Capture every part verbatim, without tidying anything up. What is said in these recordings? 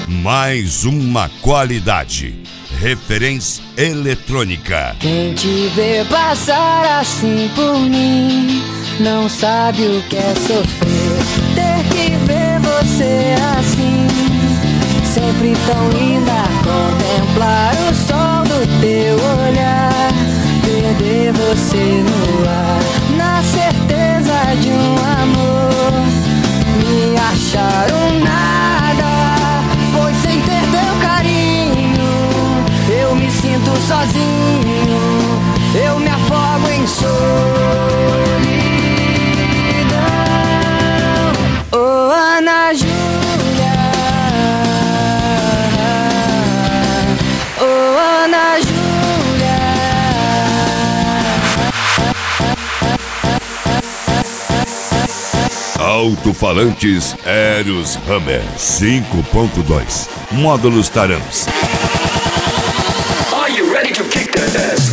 mais uma qualidade. Referência Eletrônica. Quem te vê passar assim por mim não sabe o que é sofrer. Ter que ver você assim, sempre tão linda. Contemplar o sol do teu olhar, perder você no ar, na certeza de um amor. Me achar um nada, pois sem ter teu carinho eu me sinto sozinho, eu me afogo em solidão. Oh, Ana Júlia, oh, Ana Júlia. Alto-falantes Eros Hammer cinco ponto dois. Módulos Tarams. Are you ready to kick that ass?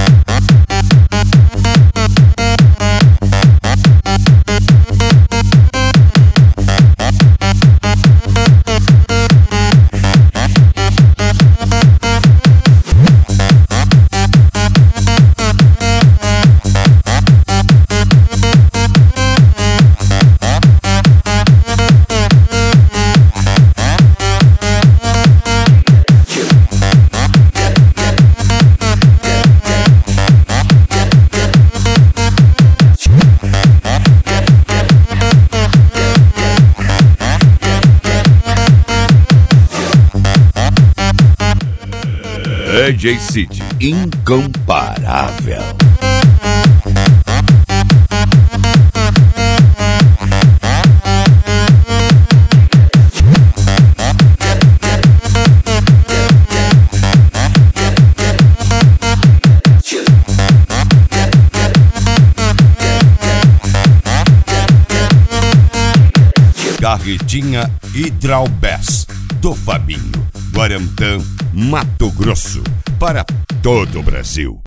D J City, incomparável. Carretinha Hidralbess do Fabinho, Guarantã, Mato Grosso, para todo o Brasil.